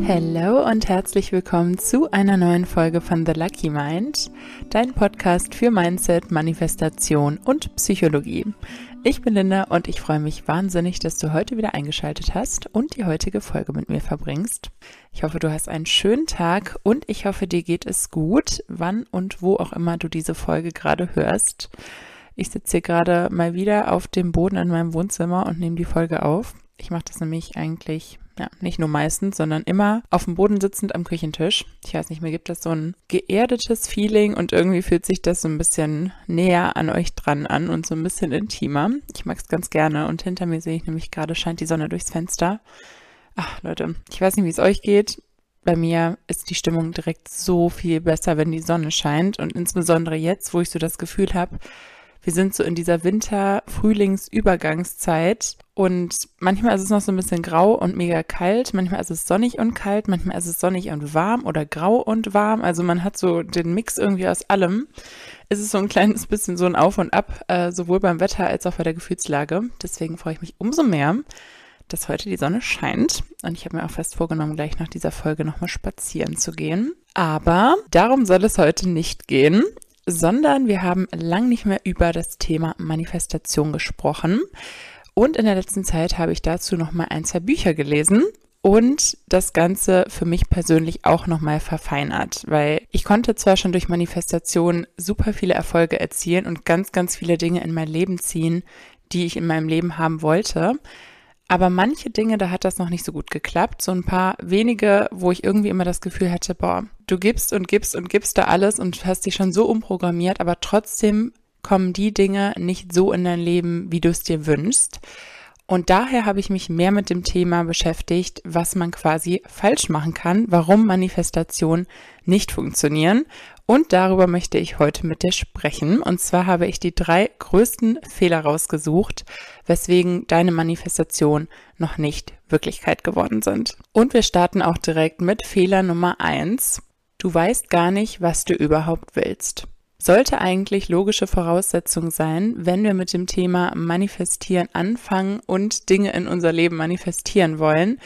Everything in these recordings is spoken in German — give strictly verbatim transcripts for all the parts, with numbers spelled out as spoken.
Hallo und herzlich willkommen zu einer neuen Folge von The Lucky Mind, dein Podcast für Mindset, Manifestation und Psychologie. Ich bin Linda und ich freue mich wahnsinnig, dass du heute wieder eingeschaltet hast und die heutige Folge mit mir verbringst. Ich hoffe, du hast einen schönen Tag und ich hoffe, dir geht es gut, wann und wo auch immer du diese Folge gerade hörst. Ich sitze hier gerade mal wieder auf dem Boden in meinem Wohnzimmer und nehme die Folge auf. Ich mache das nämlich eigentlich, ja, nicht nur meistens, sondern immer auf dem Boden sitzend am Küchentisch. Ich weiß nicht, mir gibt das so ein geerdetes Feeling und irgendwie fühlt sich das so ein bisschen näher an euch dran an und so ein bisschen intimer. Ich mag es ganz gerne und hinter mir sehe ich nämlich gerade, scheint die Sonne durchs Fenster. Ach Leute, ich weiß nicht, wie es euch geht. Bei mir ist die Stimmung direkt so viel besser, wenn die Sonne scheint und insbesondere jetzt, wo ich so das Gefühl habe, wir sind so in dieser Winter-Frühlings-Übergangszeit und manchmal ist es noch so ein bisschen grau und mega kalt, manchmal ist es sonnig und kalt, manchmal ist es sonnig und warm oder grau und warm. Also man hat so den Mix irgendwie aus allem. Es ist so ein kleines bisschen so ein Auf und Ab, äh, sowohl beim Wetter als auch bei der Gefühlslage. Deswegen freue ich mich umso mehr, dass heute die Sonne scheint. Und ich habe mir auch fest vorgenommen, gleich nach dieser Folge nochmal spazieren zu gehen. Aber darum soll es heute nicht gehen, sondern wir haben lang nicht mehr über das Thema Manifestation gesprochen. Und in der letzten Zeit habe ich dazu nochmal ein, zwei Bücher gelesen und das Ganze für mich persönlich auch nochmal verfeinert, weil ich konnte zwar schon durch Manifestation super viele Erfolge erzielen und ganz, ganz viele Dinge in mein Leben ziehen, die ich in meinem Leben haben wollte, aber manche Dinge, da hat das noch nicht so gut geklappt. So ein paar wenige, wo ich irgendwie immer das Gefühl hatte, boah, du gibst und gibst und gibst da alles und hast dich schon so umprogrammiert, aber trotzdem kommen die Dinge nicht so in dein Leben, wie du es dir wünschst. Und daher habe ich mich mehr mit dem Thema beschäftigt, was man quasi falsch machen kann, warum Manifestationen nicht funktionieren. Und darüber möchte ich heute mit dir sprechen. Und zwar habe ich die drei größten Fehler rausgesucht, weswegen deine Manifestationen noch nicht Wirklichkeit geworden sind. Und wir starten auch direkt mit Fehler Nummer eins. Du weißt gar nicht, was du überhaupt willst. Sollte eigentlich logische Voraussetzung sein, wenn wir mit dem Thema Manifestieren anfangen und Dinge in unser Leben manifestieren wollen.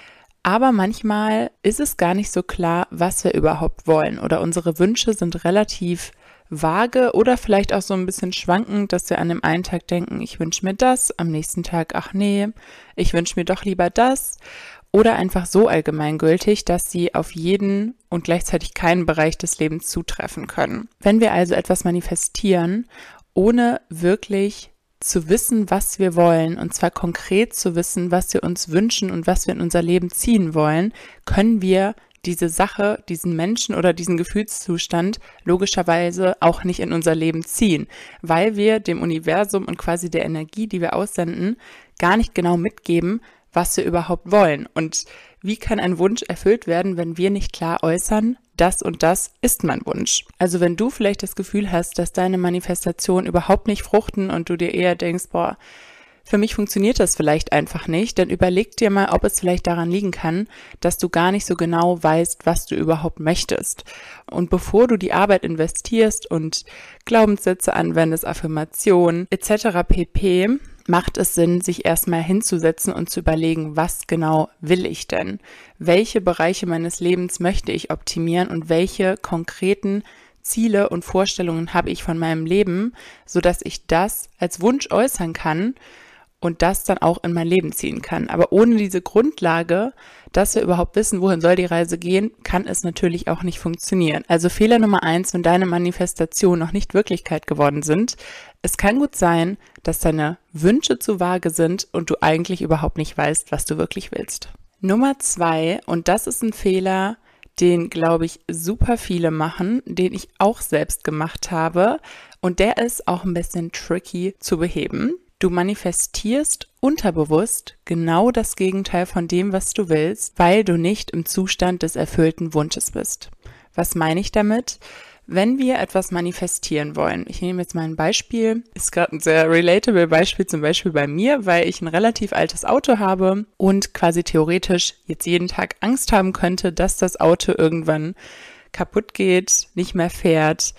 Aber manchmal ist es gar nicht so klar, was wir überhaupt wollen oder unsere Wünsche sind relativ vage oder vielleicht auch so ein bisschen schwankend, dass wir an dem einen Tag denken, ich wünsche mir das, am nächsten Tag, ach nee, ich wünsche mir doch lieber das oder einfach so allgemeingültig, dass sie auf jeden und gleichzeitig keinen Bereich des Lebens zutreffen können. Wenn wir also etwas manifestieren, ohne wirklich zu wissen, was wir wollen, und zwar konkret zu wissen, was wir uns wünschen und was wir in unser Leben ziehen wollen, können wir diese Sache, diesen Menschen oder diesen Gefühlszustand logischerweise auch nicht in unser Leben ziehen, weil wir dem Universum und quasi der Energie, die wir aussenden, gar nicht genau mitgeben, was wir überhaupt wollen. Und wie kann ein Wunsch erfüllt werden, wenn wir nicht klar äußern, das und das ist mein Wunsch? Also wenn du vielleicht das Gefühl hast, dass deine Manifestationen überhaupt nicht fruchten und du dir eher denkst, boah, für mich funktioniert das vielleicht einfach nicht, dann überleg dir mal, ob es vielleicht daran liegen kann, dass du gar nicht so genau weißt, was du überhaupt möchtest. Und bevor du die Arbeit investierst und Glaubenssätze anwendest, Affirmationen et cetera pp., macht es Sinn, sich erstmal hinzusetzen und zu überlegen, was genau will ich denn? Welche Bereiche meines Lebens möchte ich optimieren und welche konkreten Ziele und Vorstellungen habe ich von meinem Leben, sodass ich das als Wunsch äußern kann und das dann auch in mein Leben ziehen kann. Aber ohne diese Grundlage, dass wir überhaupt wissen, wohin soll die Reise gehen, kann es natürlich auch nicht funktionieren. Also Fehler Nummer eins, wenn deine Manifestationen noch nicht Wirklichkeit geworden sind, es kann gut sein, dass deine Wünsche zu vage sind und du eigentlich überhaupt nicht weißt, was du wirklich willst. Nummer zwei, und das ist ein Fehler, den, glaube ich, super viele machen, den ich auch selbst gemacht habe und der ist auch ein bisschen tricky zu beheben. Du manifestierst unterbewusst genau das Gegenteil von dem, was du willst, weil du nicht im Zustand des erfüllten Wunsches bist. Was meine ich damit? Wenn wir etwas manifestieren wollen, ich nehme jetzt mal ein Beispiel, ist gerade ein sehr relatable Beispiel, zum Beispiel bei mir, weil ich ein relativ altes Auto habe und quasi theoretisch jetzt jeden Tag Angst haben könnte, dass das Auto irgendwann kaputt geht, nicht mehr fährt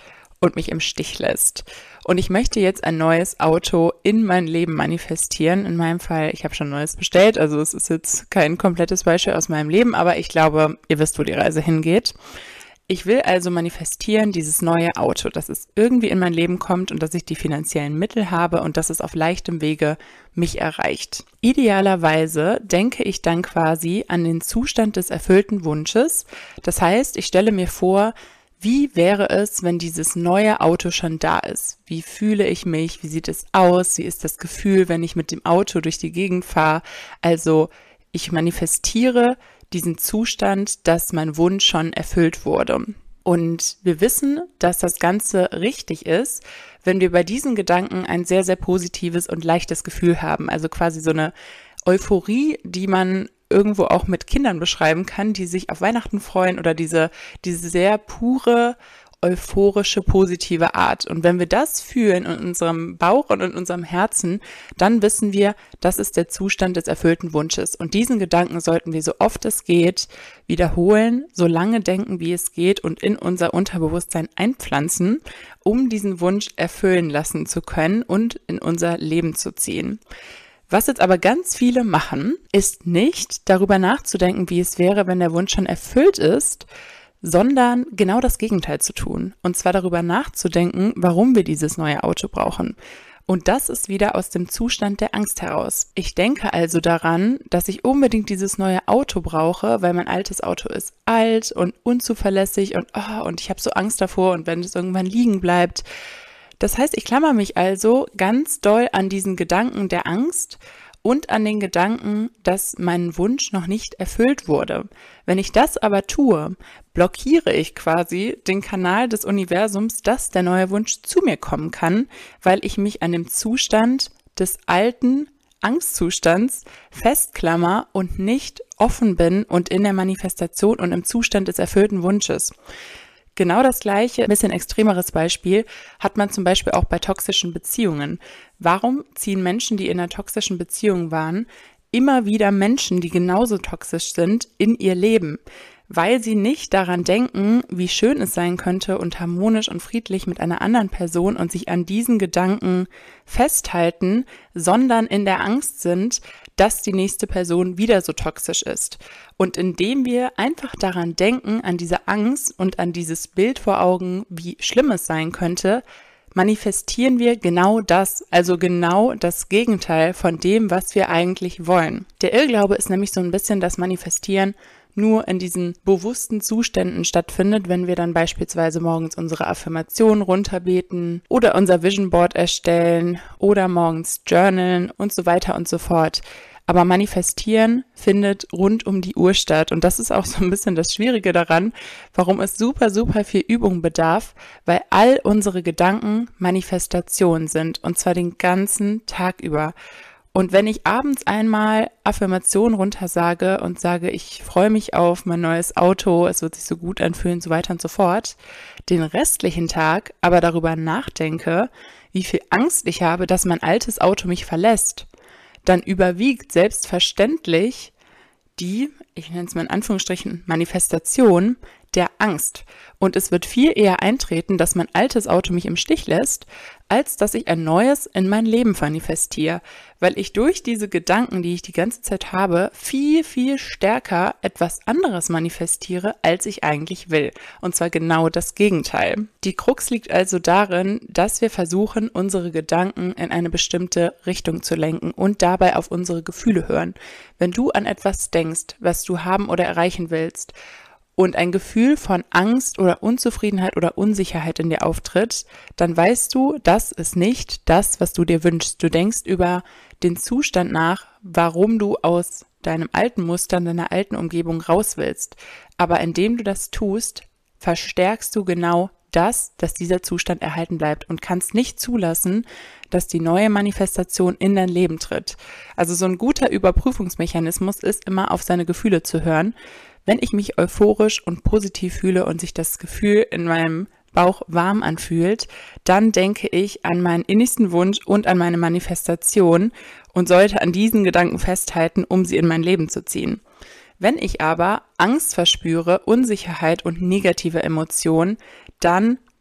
und mich im Stich lässt. Und ich möchte jetzt ein neues Auto in mein Leben manifestieren. In meinem Fall, ich habe schon ein neues bestellt, also es ist jetzt kein komplettes Beispiel aus meinem Leben, aber ich glaube, ihr wisst, wo die Reise hingeht. Ich will also manifestieren dieses neue Auto, dass es irgendwie in mein Leben kommt und dass ich die finanziellen Mittel habe und dass es auf leichtem Wege mich erreicht. Idealerweise denke ich dann quasi an den Zustand des erfüllten Wunsches. Das heißt, ich stelle mir vor, wie wäre es, wenn dieses neue Auto schon da ist? Wie fühle ich mich? Wie sieht es aus? Wie ist das Gefühl, wenn ich mit dem Auto durch die Gegend fahre? Also ich manifestiere diesen Zustand, dass mein Wunsch schon erfüllt wurde. Und wir wissen, dass das Ganze richtig ist, wenn wir bei diesen Gedanken ein sehr, sehr positives und leichtes Gefühl haben. Also quasi so eine Euphorie, die man irgendwo auch mit Kindern beschreiben kann, die sich auf Weihnachten freuen oder diese, diese sehr pure, euphorische, positive Art. Und wenn wir das fühlen in unserem Bauch und in unserem Herzen, dann wissen wir, das ist der Zustand des erfüllten Wunsches. Und diesen Gedanken sollten wir so oft es geht wiederholen, so lange denken, wie es geht und in unser Unterbewusstsein einpflanzen, um diesen Wunsch erfüllen lassen zu können und in unser Leben zu ziehen. Was jetzt aber ganz viele machen, ist nicht darüber nachzudenken, wie es wäre, wenn der Wunsch schon erfüllt ist, sondern genau das Gegenteil zu tun. Und zwar darüber nachzudenken, warum wir dieses neue Auto brauchen. Und das ist wieder aus dem Zustand der Angst heraus. Ich denke also daran, dass ich unbedingt dieses neue Auto brauche, weil mein altes Auto ist alt und unzuverlässig und, oh, und ich habe so Angst davor und wenn es irgendwann liegen bleibt. Das heißt, ich klammer mich also ganz doll an diesen Gedanken der Angst und an den Gedanken, dass mein Wunsch noch nicht erfüllt wurde. Wenn ich das aber tue, blockiere ich quasi den Kanal des Universums, dass der neue Wunsch zu mir kommen kann, weil ich mich an dem Zustand des alten Angstzustands festklammer und nicht offen bin und in der Manifestation und im Zustand des erfüllten Wunsches. Genau das gleiche, ein bisschen extremeres Beispiel, hat man zum Beispiel auch bei toxischen Beziehungen. Warum ziehen Menschen, die in einer toxischen Beziehung waren, immer wieder Menschen, die genauso toxisch sind, in ihr Leben? Weil sie nicht daran denken, wie schön es sein könnte und harmonisch und friedlich mit einer anderen Person und sich an diesen Gedanken festhalten, sondern in der Angst sind, dass die nächste Person wieder so toxisch ist. Und indem wir einfach daran denken, an diese Angst und an dieses Bild vor Augen, wie schlimm es sein könnte, manifestieren wir genau das, also genau das Gegenteil von dem, was wir eigentlich wollen. Der Irrglaube ist nämlich so ein bisschen das Manifestieren nur in diesen bewussten Zuständen stattfindet, wenn wir dann beispielsweise morgens unsere Affirmationen runterbeten oder unser Vision Board erstellen oder morgens journalen und so weiter und so fort. Aber Manifestieren findet rund um die Uhr statt und das ist auch so ein bisschen das Schwierige daran, warum es super, super viel Übung bedarf, weil all unsere Gedanken Manifestationen sind und zwar den ganzen Tag über. Und wenn ich abends einmal Affirmationen runtersage und sage, ich freue mich auf mein neues Auto, es wird sich so gut anfühlen, so weiter und so fort, den restlichen Tag aber darüber nachdenke, wie viel Angst ich habe, dass mein altes Auto mich verlässt, dann überwiegt selbstverständlich die, ich nenne es mal in Anführungsstrichen, Manifestation der Angst. Und es wird viel eher eintreten, dass mein altes Auto mich im Stich lässt, als dass ich ein neues in mein Leben manifestiere. Weil ich durch diese Gedanken, die ich die ganze Zeit habe, viel, viel stärker etwas anderes manifestiere, als ich eigentlich will. Und zwar genau das Gegenteil. Die Krux liegt also darin, dass wir versuchen, unsere Gedanken in eine bestimmte Richtung zu lenken und dabei auf unsere Gefühle hören. Wenn du an etwas denkst, was du haben oder erreichen willst, und ein Gefühl von Angst oder Unzufriedenheit oder Unsicherheit in dir auftritt, dann weißt du, das ist nicht das, was du dir wünschst. Du denkst über den Zustand nach, warum du aus deinem alten Muster, deiner alten Umgebung raus willst. Aber indem du das tust, verstärkst du genau das, dass dieser Zustand erhalten bleibt und kannst nicht zulassen, dass die neue Manifestation in dein Leben tritt. Also so ein guter Überprüfungsmechanismus ist immer auf seine Gefühle zu hören. Wenn ich mich euphorisch und positiv fühle und sich das Gefühl in meinem Bauch warm anfühlt, dann denke ich an meinen innigsten Wunsch und an meine Manifestation und sollte an diesen Gedanken festhalten, um sie in mein Leben zu ziehen. Wenn ich aber Angst verspüre, Unsicherheit und negative Emotionen, dann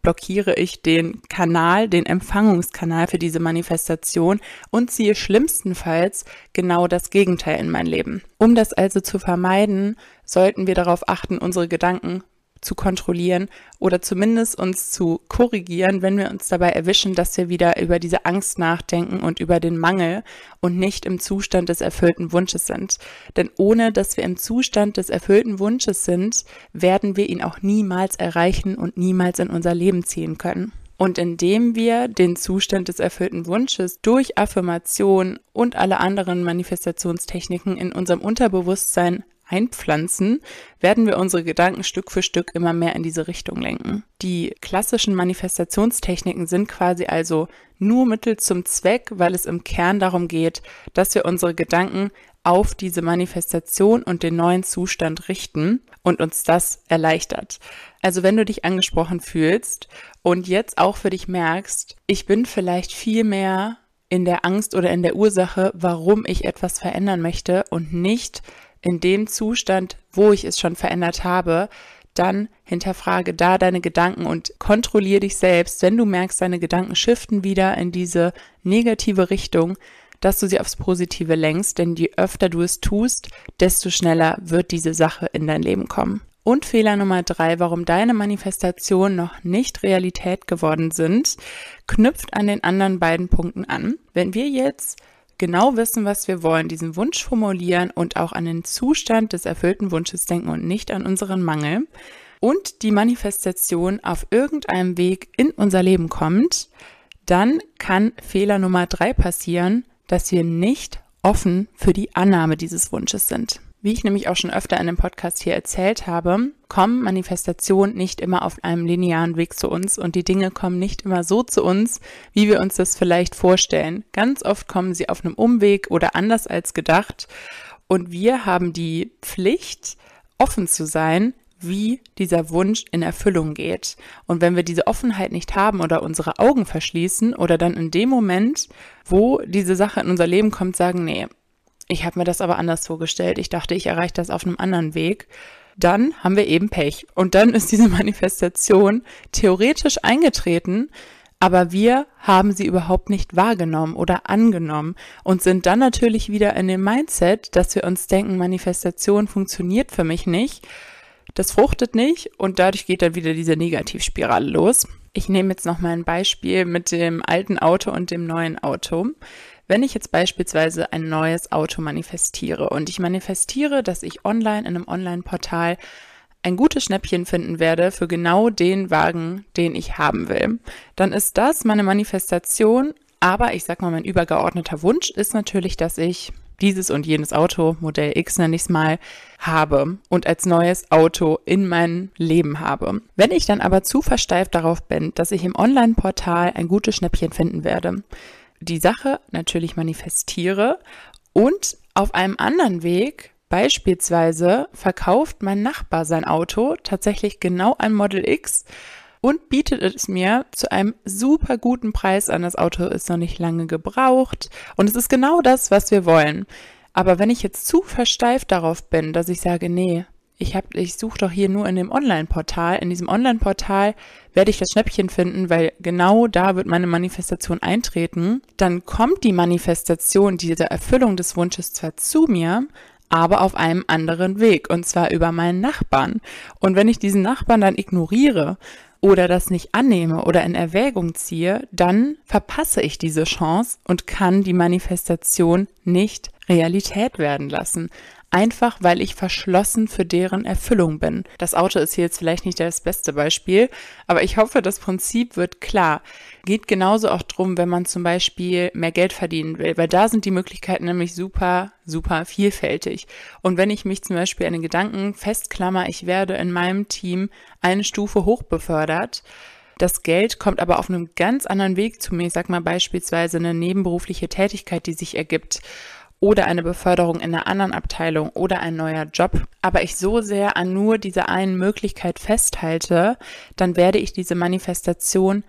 blockiere ich den Kanal, den Empfangungskanal für diese Manifestation und ziehe schlimmstenfalls genau das Gegenteil in mein Leben. Um das also zu vermeiden, sollten wir darauf achten, unsere Gedanken zu kontrollieren oder zumindest uns zu korrigieren, wenn wir uns dabei erwischen, dass wir wieder über diese Angst nachdenken und über den Mangel und nicht im Zustand des erfüllten Wunsches sind. Denn ohne dass wir im Zustand des erfüllten Wunsches sind, werden wir ihn auch niemals erreichen und niemals in unser Leben ziehen können. Und indem wir den Zustand des erfüllten Wunsches durch Affirmation und alle anderen Manifestationstechniken in unserem Unterbewusstsein einpflanzen, werden wir unsere Gedanken Stück für Stück immer mehr in diese Richtung lenken. Die klassischen Manifestationstechniken sind quasi also nur Mittel zum Zweck, weil es im Kern darum geht, dass wir unsere Gedanken auf diese Manifestation und den neuen Zustand richten und uns das erleichtert. Also wenn du dich angesprochen fühlst und jetzt auch für dich merkst, ich bin vielleicht viel mehr in der Angst oder in der Ursache, warum ich etwas verändern möchte und nicht in dem Zustand, wo ich es schon verändert habe, dann hinterfrage da deine Gedanken und kontrolliere dich selbst, wenn du merkst, deine Gedanken shiften wieder in diese negative Richtung, dass du sie aufs Positive lenkst, denn je öfter du es tust, desto schneller wird diese Sache in dein Leben kommen. Und Fehler Nummer drei, warum deine Manifestationen noch nicht Realität geworden sind, knüpft an den anderen beiden Punkten an. Wenn wir jetzt genau wissen, was wir wollen, diesen Wunsch formulieren und auch an den Zustand des erfüllten Wunsches denken und nicht an unseren Mangel und die Manifestation auf irgendeinem Weg in unser Leben kommt, dann kann Fehler Nummer drei passieren, dass wir nicht offen für die Annahme dieses Wunsches sind. Wie ich nämlich auch schon öfter in dem Podcast hier erzählt habe, kommen Manifestationen nicht immer auf einem linearen Weg zu uns und die Dinge kommen nicht immer so zu uns, wie wir uns das vielleicht vorstellen. Ganz oft kommen sie auf einem Umweg oder anders als gedacht und wir haben die Pflicht, offen zu sein, wie dieser Wunsch in Erfüllung geht. Und wenn wir diese Offenheit nicht haben oder unsere Augen verschließen oder dann in dem Moment, wo diese Sache in unser Leben kommt, sagen, nee, ich habe mir das aber anders vorgestellt, ich dachte, ich erreiche das auf einem anderen Weg, dann haben wir eben Pech. Und dann ist diese Manifestation theoretisch eingetreten, aber wir haben sie überhaupt nicht wahrgenommen oder angenommen und sind dann natürlich wieder in dem Mindset, dass wir uns denken, Manifestation funktioniert für mich nicht, das fruchtet nicht und dadurch geht dann wieder diese Negativspirale los. Ich nehme jetzt noch mal ein Beispiel mit dem alten Auto und dem neuen Auto. Wenn ich jetzt beispielsweise ein neues Auto manifestiere und ich manifestiere, dass ich online in einem Online-Portal ein gutes Schnäppchen finden werde für genau den Wagen, den ich haben will, dann ist das meine Manifestation, aber ich sag mal, mein übergeordneter Wunsch ist natürlich, dass ich dieses und jenes Auto, Modell X nenne ich es mal, habe und als neues Auto in mein Leben habe. Wenn ich dann aber zu versteift darauf bin, dass ich im Online-Portal ein gutes Schnäppchen finden werde, die Sache natürlich manifestiere und auf einem anderen Weg, beispielsweise verkauft mein Nachbar sein Auto, tatsächlich genau ein Model X und bietet es mir zu einem super guten Preis an. Das Auto ist noch nicht lange gebraucht und es ist genau das, was wir wollen. Aber wenn ich jetzt zu versteift darauf bin, dass ich sage, nee, ich hab, ich suche doch hier nur in dem Online-Portal. In diesem Online-Portal werde ich das Schnäppchen finden, weil genau da wird meine Manifestation eintreten. Dann kommt die Manifestation, diese Erfüllung des Wunsches zwar zu mir, aber auf einem anderen Weg und zwar über meinen Nachbarn. Und wenn ich diesen Nachbarn dann ignoriere oder das nicht annehme oder in Erwägung ziehe, dann verpasse ich diese Chance und kann die Manifestation nicht Realität werden lassen. Einfach, weil ich verschlossen für deren Erfüllung bin. Das Auto ist hier jetzt vielleicht nicht das beste Beispiel, aber ich hoffe, das Prinzip wird klar. Geht genauso auch drum, wenn man zum Beispiel mehr Geld verdienen will, weil da sind die Möglichkeiten nämlich super, super vielfältig. Und wenn ich mich zum Beispiel an den Gedanken festklammer, ich werde in meinem Team eine Stufe hoch befördert, das Geld kommt aber auf einem ganz anderen Weg zu mir. Ich sag mal beispielsweise eine nebenberufliche Tätigkeit, die sich ergibt. Oder eine Beförderung in einer anderen Abteilung oder ein neuer Job, aber ich so sehr an nur dieser einen Möglichkeit festhalte, dann werde ich diese Manifestation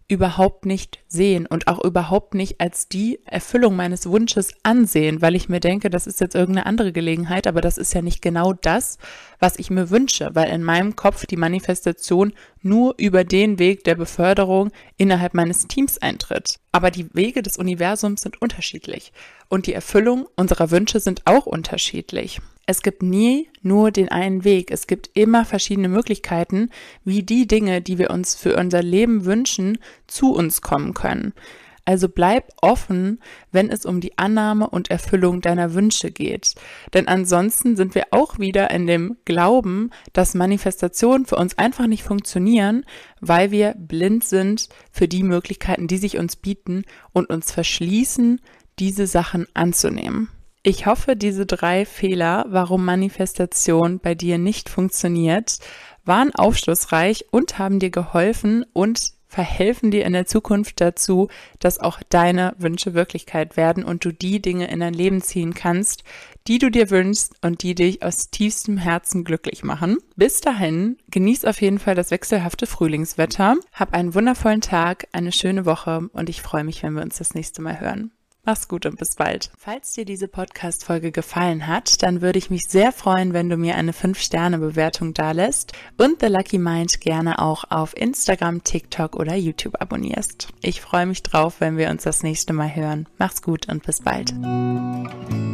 überhaupt nicht sehen und auch überhaupt nicht als die Erfüllung meines Wunsches ansehen, weil ich mir denke, das ist jetzt irgendeine andere Gelegenheit, aber das ist ja nicht genau das, was ich mir wünsche, weil in meinem Kopf die Manifestation nur über den Weg der Beförderung innerhalb meines Teams eintritt. Aber die Wege des Universums sind unterschiedlich und die Erfüllung unserer Wünsche sind auch unterschiedlich. Es gibt nie nur den einen Weg. Es gibt immer verschiedene Möglichkeiten, wie die Dinge, die wir uns für unser Leben wünschen, zu uns kommen können. Also bleib offen, wenn es um die Annahme und Erfüllung deiner Wünsche geht. Denn ansonsten sind wir auch wieder in dem Glauben, dass Manifestationen für uns einfach nicht funktionieren, weil wir blind sind für die Möglichkeiten, die sich uns bieten und uns verschließen, diese Sachen anzunehmen. Ich hoffe, diese drei Fehler, warum Manifestation bei dir nicht funktioniert, waren aufschlussreich und haben dir geholfen und verhelfen dir in der Zukunft dazu, dass auch deine Wünsche Wirklichkeit werden und du die Dinge in dein Leben ziehen kannst, die du dir wünschst und die dich aus tiefstem Herzen glücklich machen. Bis dahin, genieß auf jeden Fall das wechselhafte Frühlingswetter, hab einen wundervollen Tag, eine schöne Woche und ich freue mich, wenn wir uns das nächste Mal hören. Mach's gut und bis bald. Falls dir diese Podcast-Folge gefallen hat, dann würde ich mich sehr freuen, wenn du mir eine fünf Sterne Bewertung dalässt und The Lucky Mind gerne auch auf Instagram, TikTok oder YouTube abonnierst. Ich freue mich drauf, wenn wir uns das nächste Mal hören. Mach's gut und bis bald.